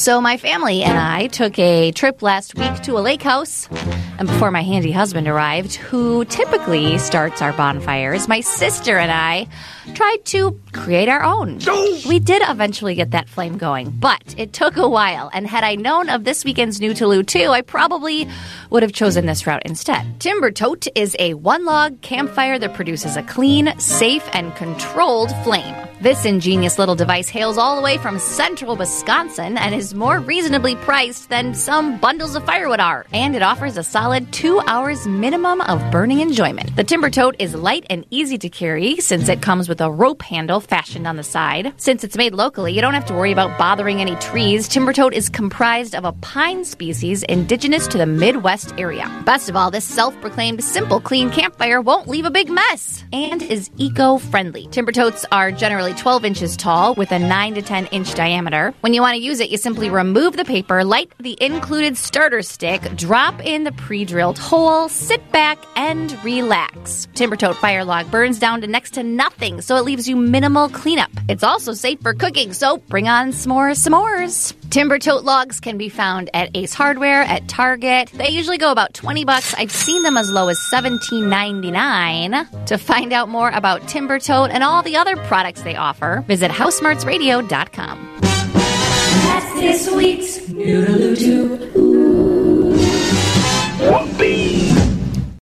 So my family and I took a trip last week to a lake house. And before my handy husband arrived, who typically starts our bonfires, my sister and I tried to create our own. We did eventually get that flame going, but it took a while. And had I known of this weekend's New Tulu 2, I probably would have chosen this route instead. Timber Tote is a one-log campfire that produces a clean, safe, and controlled flame. This ingenious little device hails all the way from central Wisconsin and is more reasonably priced than some bundles of firewood are. And it offers a solid 2 hours minimum of burning enjoyment. The Timber Tote is light and easy to carry since it comes with a rope handle fashioned on the side. Since it's made locally, you don't have to worry about bothering any trees. Timber Tote is comprised of a pine species indigenous to the Midwest area. Best of all, this self-proclaimed simple, clean campfire won't leave a big mess and is eco-friendly. Timber Totes are generally 12 inches tall with a 9 to 10 inch diameter. When you want to use it, you simply remove the paper, light the included starter stick, drop in the pre-drilled hole, sit back, and relax. Timber Tote fire log burns down to next to nothing, so it leaves you minimal cleanup. It's also safe for cooking, so bring on s'mores. Timber Tote logs can be found at Ace Hardware, at Target. They usually go about $20. I've seen them as low as $17.99. To find out more about Timber Tote and all the other products they offer, visit HouseSmartsRadio.com. That's this week's Noodaloo.